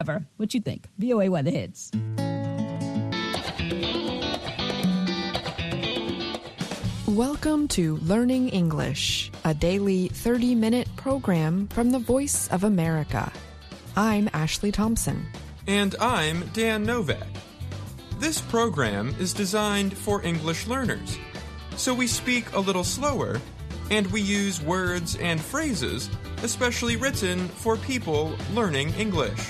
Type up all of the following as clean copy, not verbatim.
What you think? VOA Weather Hits. Welcome to Learning English, a daily 30-minute program from the Voice of America. I'm Ashley Thompson. And I'm Dan Novak. This program is designed for English learners, so we speak a little slower, and we use words and phrases especially written for people learning English.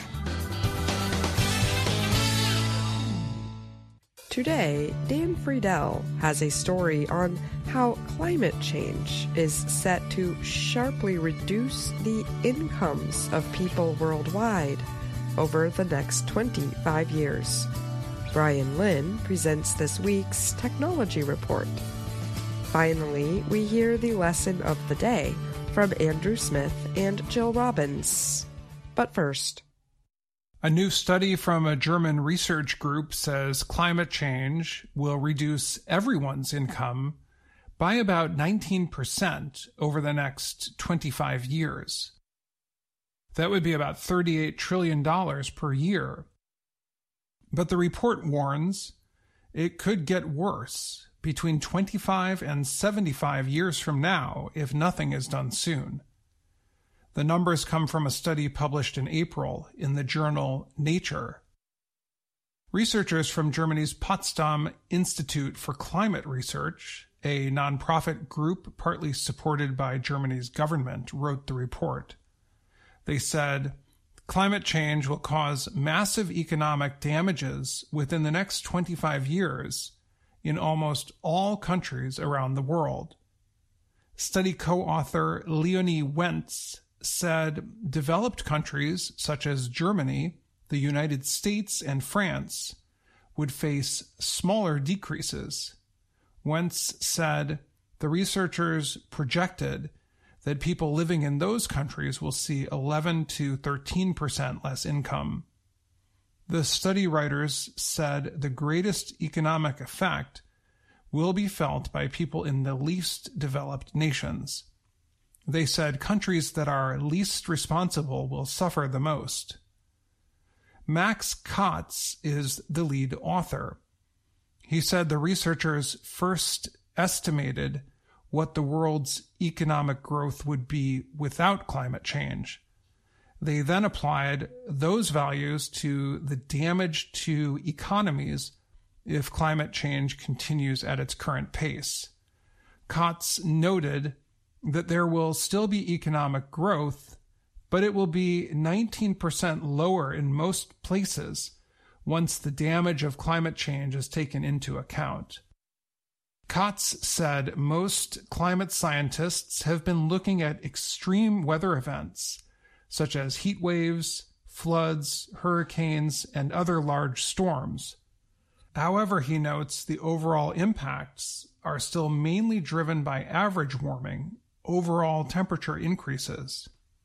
Today, Dan Friedel has a story on how climate change is set to sharply reduce the incomes of people worldwide over the next 25 years. Brian Lynn presents this week's Technology Report. Finally, we hear the lesson of the day from Andrew Smith and Jill Robbins. But first, a new study from a German research group says climate change will reduce everyone's income by about 19% over the next 25 years. That would be about $38 trillion per year. But the report warns it could get worse between 25 and 75 years from now if nothing is done soon. The numbers come from a study published in April in the journal Nature. Researchers from Germany's Potsdam Institute for Climate Research, a nonprofit group partly supported by Germany's government, wrote the report. They said, climate change will cause massive economic damages within the next 25 years in almost all countries around the world. Study co-author Leonie Wentz said developed countries such as Germany, the United States, and France would face smaller decreases. Wentz said the researchers projected that people living in those countries will see 11 to 13% less income. The study writers said the greatest economic effect will be felt by people in the least developed nations. They said countries that are least responsible will suffer the most. Max Kotz is the lead author. He said the researchers first estimated what the world's economic growth would be without climate change. They then applied those values to the damage to economies if climate change continues at its current pace. Kotz noted that there will still be economic growth, but it will be 19% lower in most places once the damage of climate change is taken into account. Kotz said most climate scientists have been looking at extreme weather events, such as heat waves, floods, hurricanes, and other large storms. However, he notes the overall impacts are still mainly driven by average warming, overall temperature increases.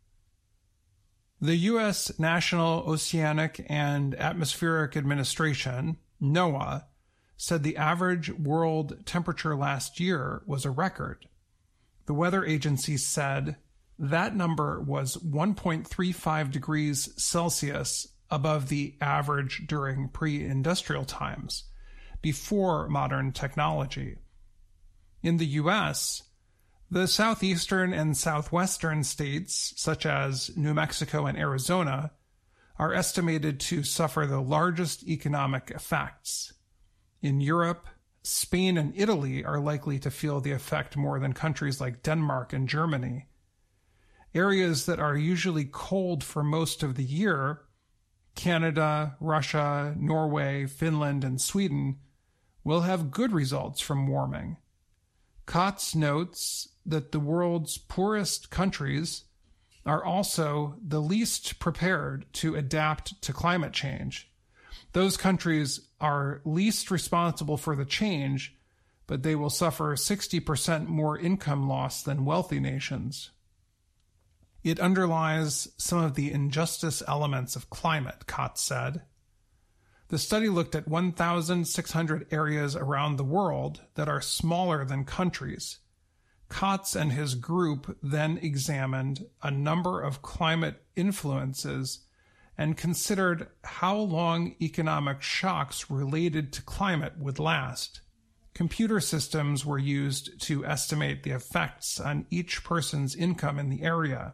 The U.S. National Oceanic and Atmospheric Administration, NOAA, said the average world temperature last year was a record. The weather agency said that number was 1.35 degrees Celsius above the average during pre-industrial times, before modern technology. In the U.S., the southeastern and southwestern states, such as New Mexico and Arizona, are estimated to suffer the largest economic effects. In Europe, Spain and Italy are likely to feel the effect more than countries like Denmark and Germany. Areas that are usually cold for most of the year, Canada, Russia, Norway, Finland, and Sweden, will have good results from warming. Kotz notes that the world's poorest countries are also the least prepared to adapt to climate change. Those countries are least responsible for the change, but they will suffer 60% more income loss than wealthy nations. It underlies some of the injustice elements of climate, Kotz said. The study looked at 1,600 areas around the world that are smaller than countries. Kotz and his group then examined a number of climate influences and considered how long economic shocks related to climate would last. Computer systems were used to estimate the effects on each person's income in the area.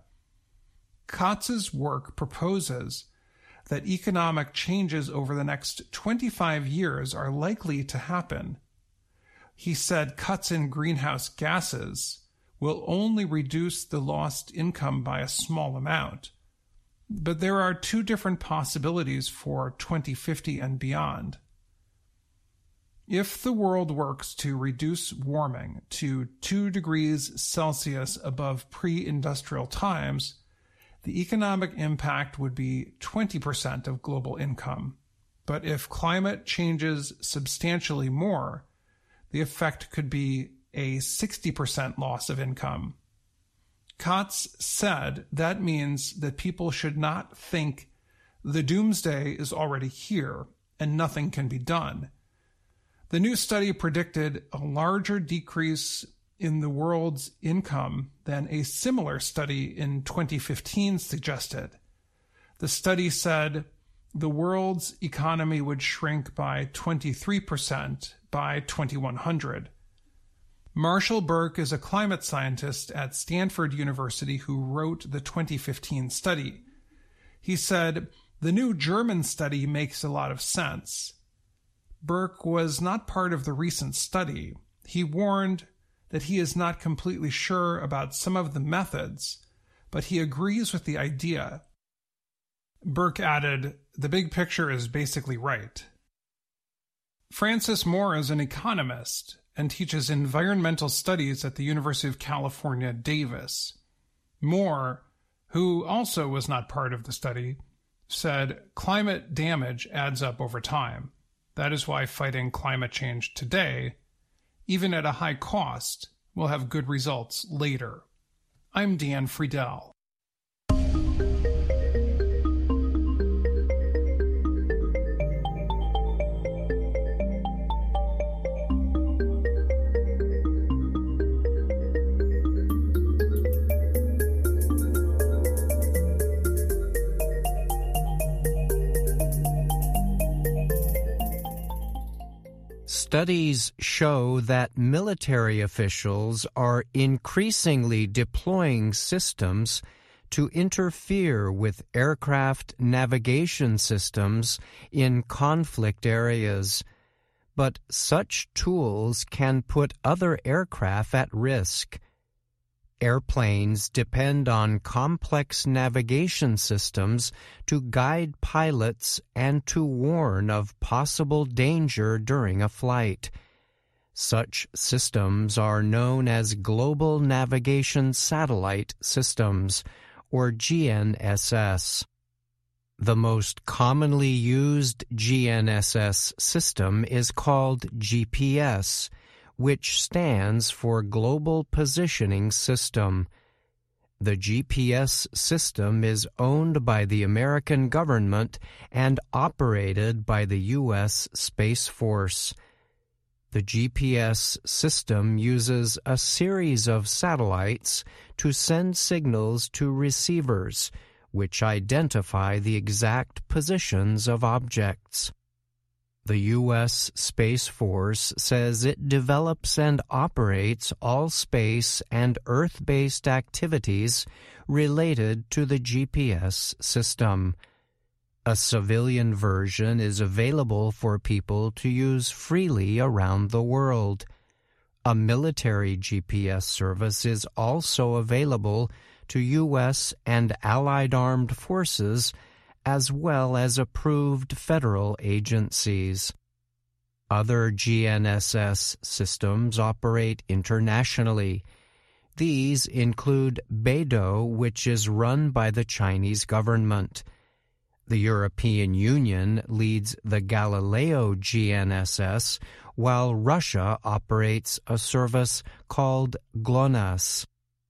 Katz's work proposes that economic changes over the next 25 years are likely to happen. He said cuts in greenhouse gases will only reduce the lost income by a small amount. But there are two different possibilities for 2050 and beyond. If the world works to reduce warming to 2 degrees Celsius above pre-industrial times, the economic impact would be 20% of global income. But if climate changes substantially more, the effect could be a 60% loss of income. Katz said that means that people should not think the doomsday is already here and nothing can be done. The new study predicted a larger decrease in the world's income than a similar study in 2015 suggested. The study said the world's economy would shrink by 23% by 2100. Marshall Burke is a climate scientist at Stanford University who wrote the 2015 study. He said, "The new German study makes a lot of sense." Burke was not part of the recent study. He warned that he is not completely sure about some of the methods, but he agrees with the idea. Burke added, "The big picture is basically right." Francis Moore is an economist and teaches environmental studies at the University of California, Davis. Moore, who also was not part of the study, said climate damage adds up over time. That is why fighting climate change today, even at a high cost, will have good results later. I'm Dan Friedel. Studies show that military officials are increasingly deploying systems to interfere with aircraft navigation systems in conflict areas. But such tools can put other aircraft at risk. Airplanes depend on complex navigation systems to guide pilots and to warn of possible danger during a flight. Such systems are known as Global Navigation Satellite Systems, or GNSS. The most commonly used GNSS system is called GPS, which stands for Global Positioning System. The GPS system is owned by the American government and operated by the U.S. Space Force. The GPS system uses a series of satellites to send signals to receivers, which identify the exact positions of objects. The U.S. Space Force says it develops and operates all space and Earth-based activities related to the GPS system. A civilian version is available for people to use freely around the world. A military GPS service is also available to U.S. and Allied armed forces, as well as approved federal agencies. Other GNSS systems operate internationally. These include Beidou, which is run by the Chinese government. The European Union leads the Galileo GNSS, while Russia operates a service called GLONASS.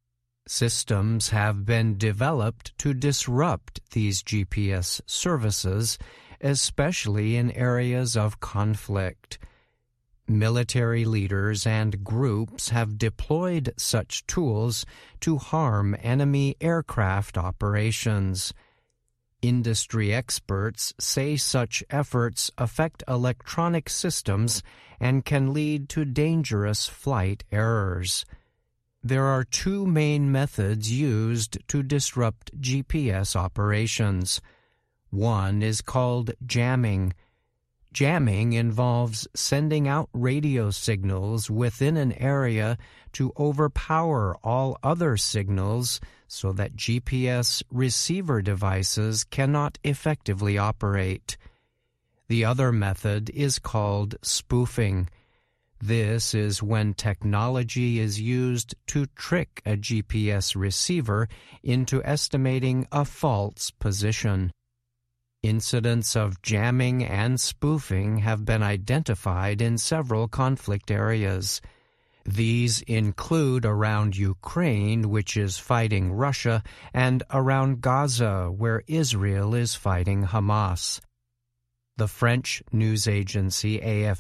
Systems have been developed to disrupt these GPS services, especially in areas of conflict. Military leaders and groups have deployed such tools to harm enemy aircraft operations. Industry experts say such efforts affect electronic systems and can lead to dangerous flight errors. There are two main methods used to disrupt GPS operations. One is called jamming. Jamming involves sending out radio signals within an area to overpower all other signals so that GPS receiver devices cannot effectively operate. The other method is called spoofing. This is when technology is used to trick a GPS receiver into estimating a false position. Incidents of jamming and spoofing have been identified in several conflict areas. These include around Ukraine, which is fighting Russia, and around Gaza, where Israel is fighting Hamas. The French news agency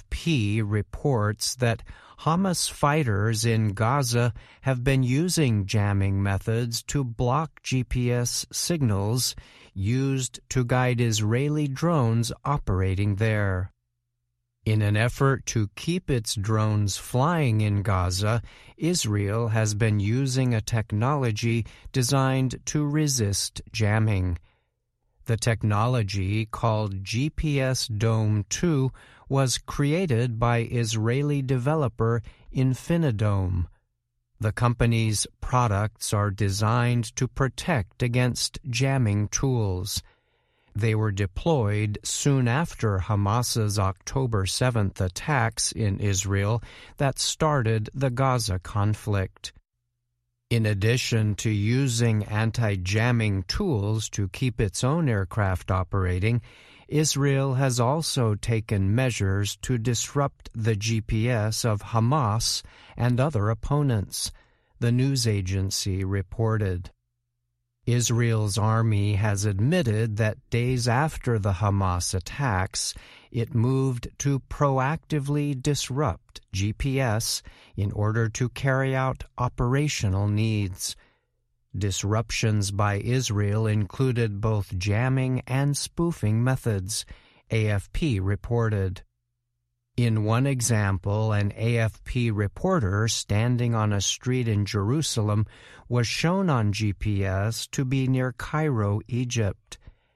AFP reports that Hamas fighters in Gaza have been using jamming methods to block GPS signals used to guide Israeli drones operating there. In an effort to keep its drones flying in Gaza, Israel has been using a technology designed to resist jamming. The technology, called GPS Dome 2, was created by Israeli developer Infinidome. The company's products are designed to protect against jamming tools. They were deployed soon after Hamas's October 7th attacks in Israel that started the Gaza conflict. In addition to using anti-jamming tools to keep its own aircraft operating, Israel has also taken measures to disrupt the GPS of Hamas and other opponents, the news agency reported. Israel's army has admitted that days after the Hamas attacks, it moved to proactively disrupt GPS in order to carry out operational needs. Disruptions by Israel included both jamming and spoofing methods, AFP reported. In one example, an AFP reporter standing on a street in Jerusalem was shown on GPS to be near Cairo, Egypt.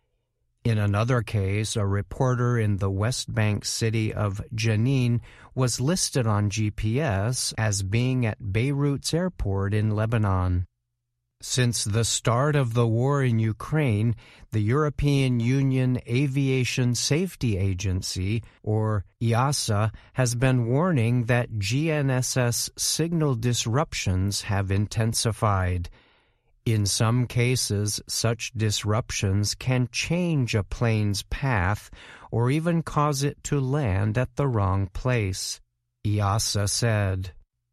In another case, a reporter in the West Bank city of Jenin was listed on GPS as being at Beirut's airport in Lebanon. Since the start of the war in Ukraine, the European Union Aviation Safety Agency, or EASA, has been warning that GNSS signal disruptions have intensified. In some cases, such disruptions can change a plane's path or even cause it to land at the wrong place, EASA said.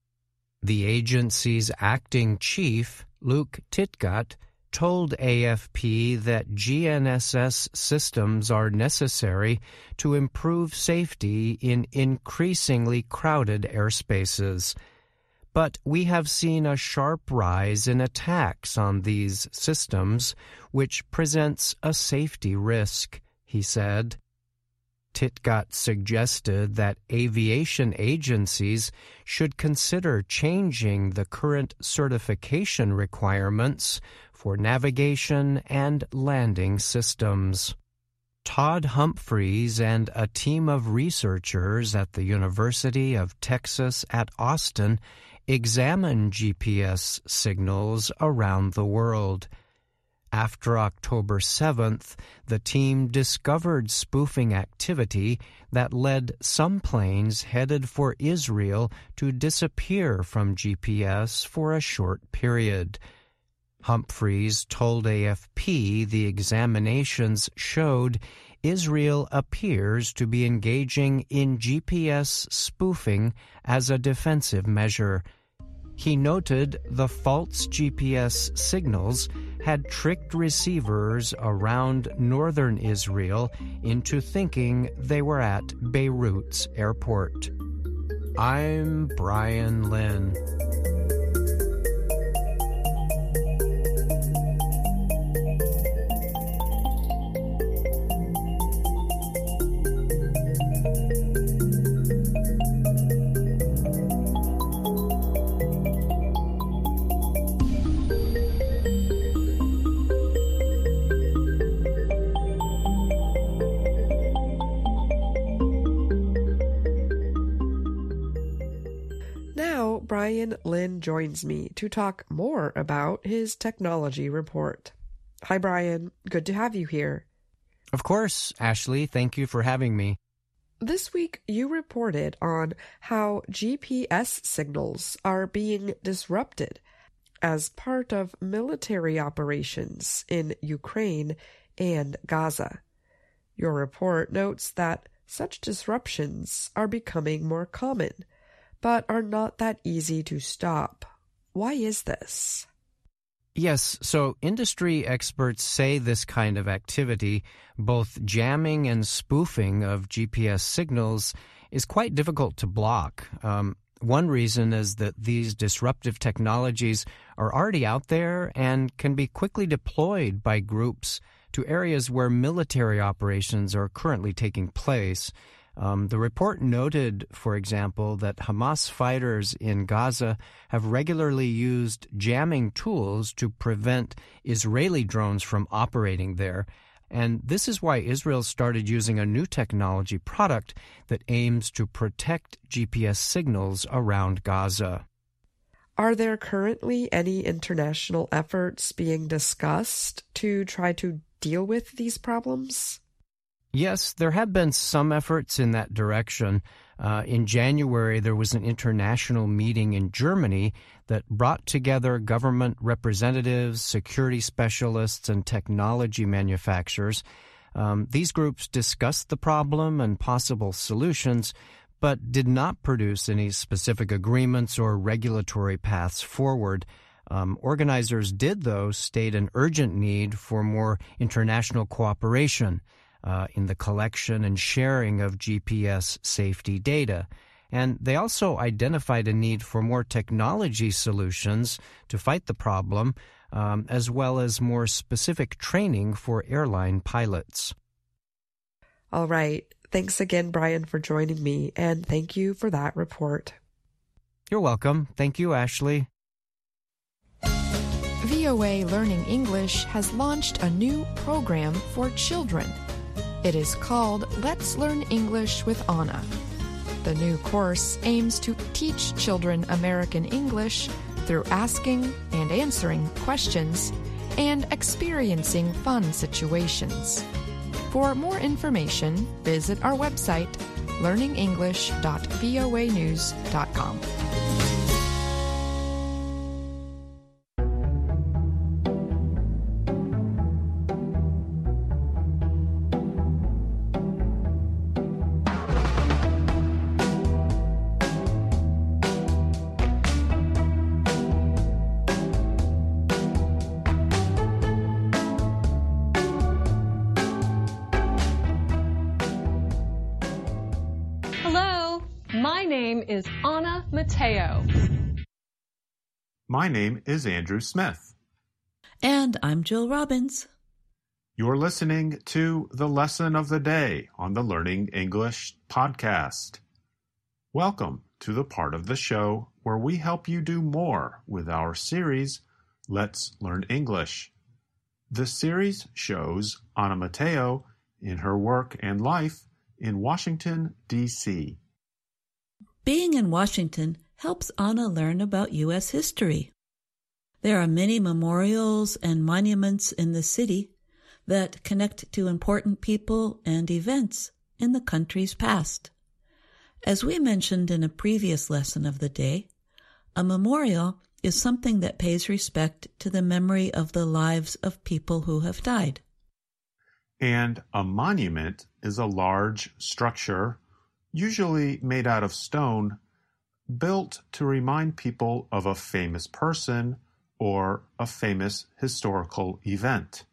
The agency's acting chief, Luke Titgat, told AFP that GNSS systems are necessary to improve safety in increasingly crowded airspaces. But we have seen a sharp rise in attacks on these systems, which presents a safety risk, he said. Titgat suggested that aviation agencies should consider changing the current certification requirements for navigation and landing systems. Todd Humphreys and a team of researchers at the University of Texas at Austin examine GPS signals around the world. After October 7th, the team discovered spoofing activity that led some planes headed for Israel to disappear from GPS for a short period. Humphreys told AFP the examinations showed Israel appears to be engaging in GPS spoofing as a defensive measure. He noted the false GPS signals had tricked receivers around northern Israel into thinking they were at Beirut's airport. I'm Brian Lynn. Brian Lynn joins me to talk more about his technology report. Hi, Brian. Good to have you here. Of course, Ashley. Thank you for having me. This week, you reported on how GPS signals are being disrupted as part of military operations in Ukraine and Gaza. Your report notes that such disruptions are becoming more common, but are not that easy to stop. Why is this? Yes, so industry experts say this kind of activity, both jamming and spoofing of GPS signals, is quite difficult to block. One reason is that these disruptive technologies are already out there and can be quickly deployed by groups to areas where military operations are currently taking place. The report noted, for example, that Hamas fighters in Gaza have regularly used jamming tools to prevent Israeli drones from operating there. And this is why Israel started using a new technology product that aims to protect GPS signals around Gaza. Are there currently any international efforts being discussed to try to deal with these problems? Yes, there have been some efforts in that direction. In January, there was an international meeting in Germany that brought together government representatives, security specialists, and technology manufacturers. These groups discussed the problem and possible solutions, but did not produce any specific agreements or regulatory paths forward. Organizers did, though, state an urgent need for more international cooperation in the collection and sharing of GPS safety data. And they also identified a need for more technology solutions to fight the problem, as well as more specific training for airline pilots. All right. Thanks again, Brian, for joining me, and thank you for that report. You're welcome. Thank you, Ashley. VOA Learning English has launched a new program for children. It is called Let's Learn English with Anna. The new course aims to teach children American English through asking and answering questions and experiencing fun situations. For more information, visit our website, learningenglish.voanews.com. Hello, my name is Anna Mateo. My name is Andrew Smith. And I'm Jill Robbins. You're listening to the Lesson of the Day on the Learning English podcast. Welcome to the part of the show where we help you do more with our series, Let's Learn English. The series shows Anna Mateo in her work and life in Washington, D.C. Being in Washington helps Anna learn about U.S. history. There are many memorials and monuments in the city that connect to important people and events in the country's past. As we mentioned in a previous lesson of the day, a memorial is something that pays respect to the memory of the lives of people who have died. And a monument is a large structure, usually made out of stone, built to remind people of a famous person or a famous historical event.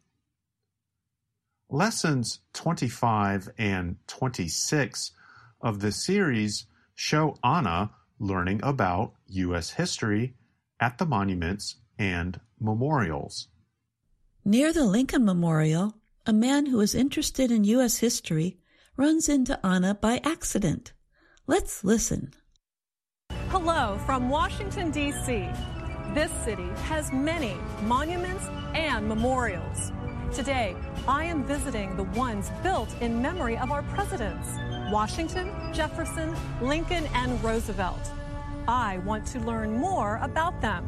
Lessons 25 and 26 of the series show Anna learning about U.S. history at the monuments and memorials. Near the Lincoln Memorial, a man who is interested in U.S. history runs into Anna by accident. Let's listen. Hello from Washington, D.C. This city has many monuments and memorials. Today, I am visiting the ones built in memory of our presidents, Washington, Jefferson, Lincoln, and Roosevelt. I want to learn more about them.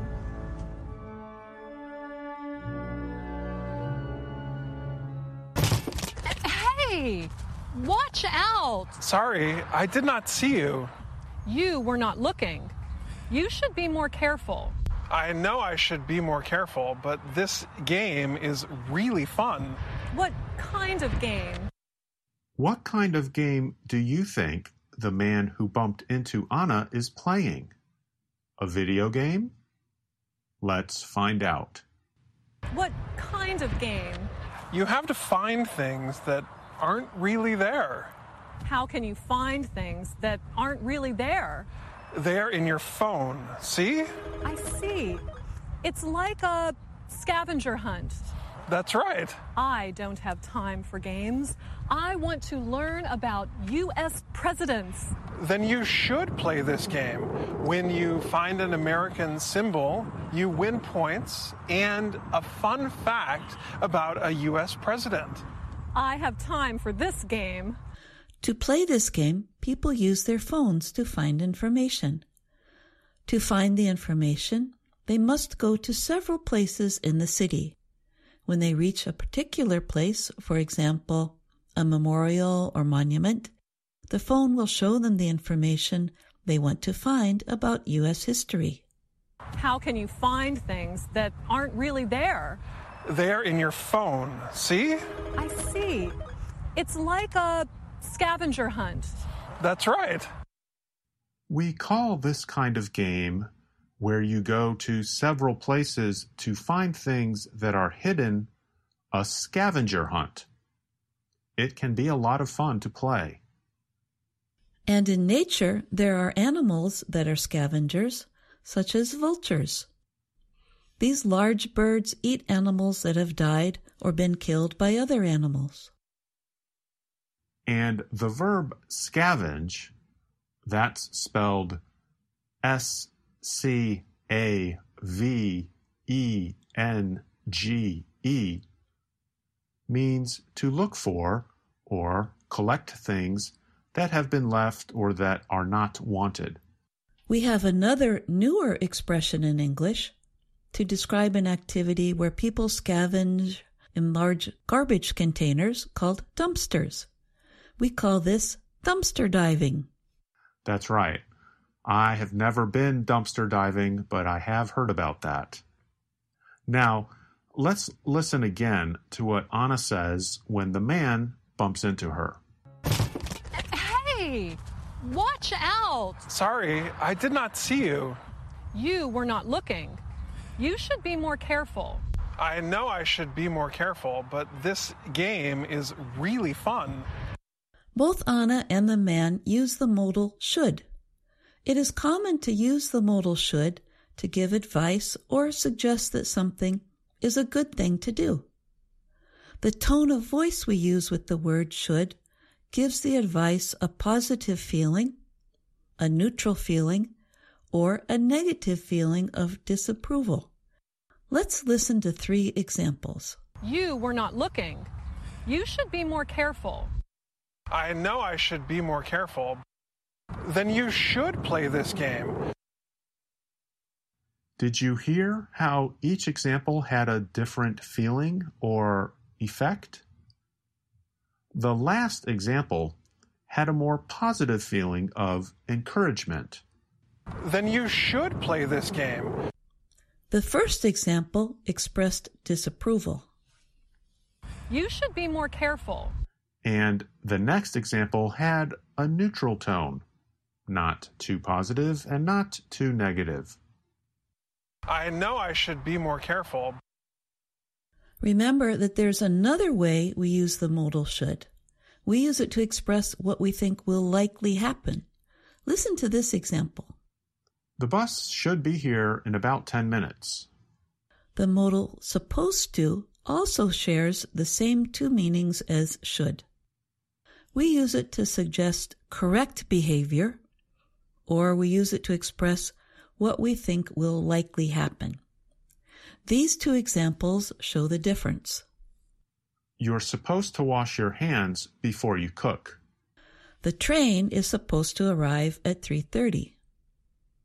Hey, watch out! Sorry, I did not see you. You were not looking. You should be more careful. I know I should be more careful, but this game is really fun. What kind of game? What kind of game do you think the man who bumped into Anna is playing? A video game? Let's find out. What kind of game? You have to find things that aren't really there. How can you find things that aren't really there? They're in your phone. See? I see. It's like a scavenger hunt. That's right. I don't have time for games. I want to learn about U.S. presidents. Then you should play this game. When you find an American symbol, you win points and a fun fact about a U.S. president. I have time for this game. To play this game, people use their phones to find information. To find the information, they must go to several places in the city. When they reach a particular place, for example, a memorial or monument, the phone will show them the information they want to find about U.S. history. How can you find things that aren't really there? They're in your phone. See? I see. It's like a scavenger hunt. That's right. We call this kind of game, where you go to several places to find things that are hidden, a scavenger hunt. It can be a lot of fun to play. And in nature, there are animals that are scavengers, such as vultures. These large birds eat animals that have died or been killed by other animals. And the verb scavenge, that's spelled S-C-A-V-E-N-G-E, means to look for or collect things that have been left or that are not wanted. We have another newer expression in English to describe an activity where people scavenge in large garbage containers called dumpsters. We call this dumpster diving. That's right. I have never been dumpster diving, but I have heard about that. Now, let's listen again to what Anna says when the man bumps into her. Hey, watch out! Sorry, I did not see you. You were not looking. You should be more careful. I know I should be more careful, but this game is really fun. Both Anna and the man use the modal should. It is common to use the modal should to give advice or suggest that something is a good thing to do. The tone of voice we use with the word should gives the advice a positive feeling, a neutral feeling, or a negative feeling of disapproval. Let's listen to 3 examples. You were not looking. You should be more careful. I know I should be more careful. Then you should play this game. Did you hear how each example had a different feeling or effect? The last example had a more positive feeling of encouragement. Then you should play this game. The first example expressed disapproval. You should be more careful. And the next example had a neutral tone, not too positive and not too negative. I know I should be more careful. Remember that there's another way we use the modal should. We use it to express what we think will likely happen. Listen to this example. The bus should be here in about 10 minutes. The modal supposed to also shares the same 2 meanings as should. We use it to suggest correct behavior, or we use it to express what we think will likely happen. These 2 examples show the difference. You're supposed to wash your hands before you cook. The train is supposed to arrive at 3:30.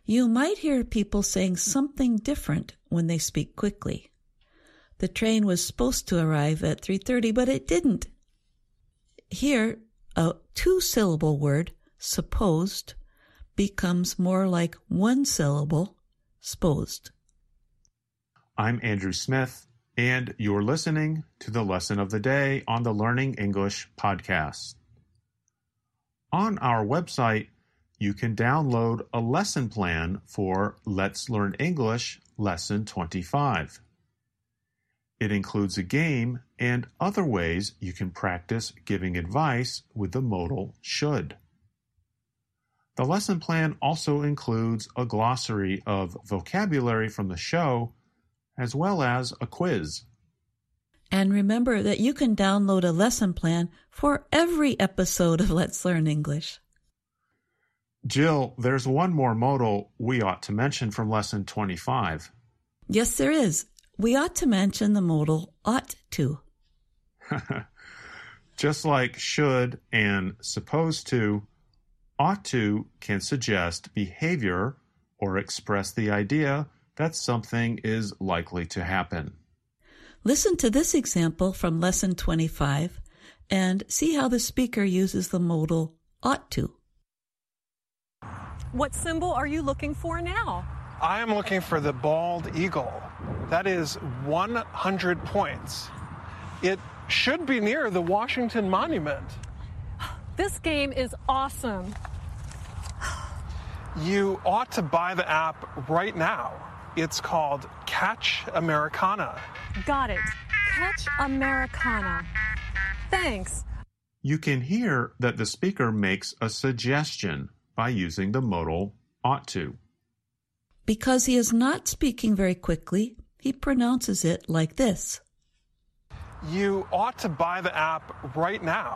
You might hear people saying something different when they speak quickly. The train was supposed to arrive at 3:30, but it didn't. Here, a two-syllable word, supposed, becomes more like one syllable, sposed. I'm Andrew Smith, and you're listening to the Lesson of the Day on the Learning English podcast. On our website, you can download a lesson plan for Let's Learn English Lesson 25. It includes a game and other ways you can practice giving advice with the modal should. The lesson plan also includes a glossary of vocabulary from the show, as well as a quiz. And remember that you can download a lesson plan for every episode of Let's Learn English. Jill, there's one more modal we ought to mention from Lesson 25. Yes, there is. We ought to mention the modal ought to. Just like should and supposed to, ought to can suggest behavior or express the idea that something is likely to happen. Listen to this example from Lesson 25 and see how the speaker uses the modal ought to. What symbol are you looking for now? I am looking for the bald eagle. That is 100 points. It should be near the Washington Monument. This game is awesome. You ought to buy the app right now. It's called Catch Americana. Got it. Catch Americana. Thanks. You can hear that the speaker makes a suggestion by using the modal ought to. Because he is not speaking very quickly, he pronounces it like this. You ought to buy the app right now.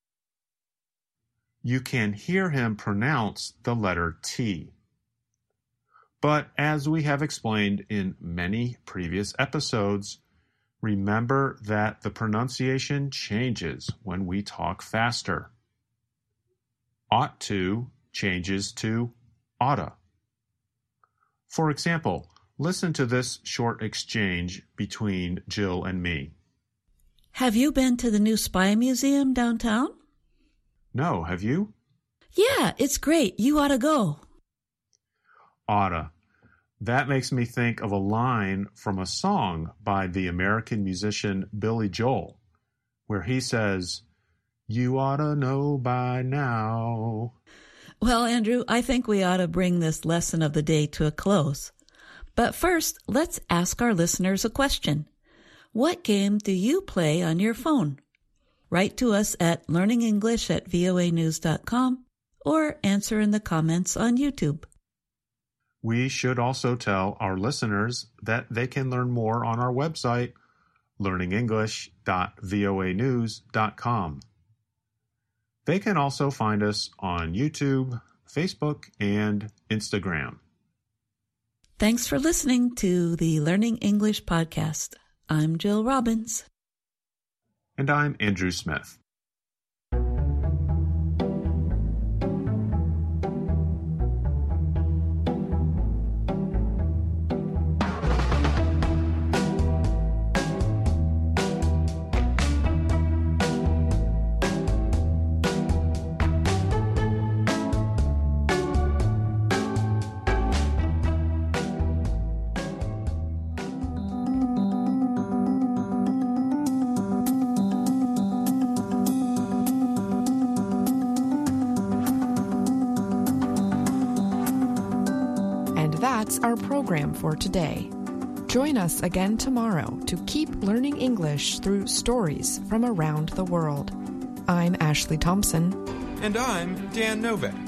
You can hear him pronounce the letter T. But as we have explained in many previous episodes, remember that the pronunciation changes when we talk faster. Ought to changes to oughta. For example, listen to this short exchange between Jill and me. Have you been to the new Spy Museum downtown? No, have you? Yeah, it's great. You ought to go. Oughta. That makes me think of a line from a song by the American musician Billy Joel, where he says, "You oughta know by now." Well, Andrew, I think we ought to bring this lesson of the day to a close. But first, let's ask our listeners a question. What game do you play on your phone? Write to us at learningenglish@voanews.com or answer in the comments on YouTube. We should also tell our listeners that they can learn more on our website, learningenglish.voanews.com. They can also find us on YouTube, Facebook, and Instagram. Thanks for listening to the Learning English podcast. I'm Jill Robbins. And I'm Andrew Smith. That's our program for today. Join us again tomorrow to keep learning English through stories from around the world. I'm Ashley Thompson. And I'm Dan Novak.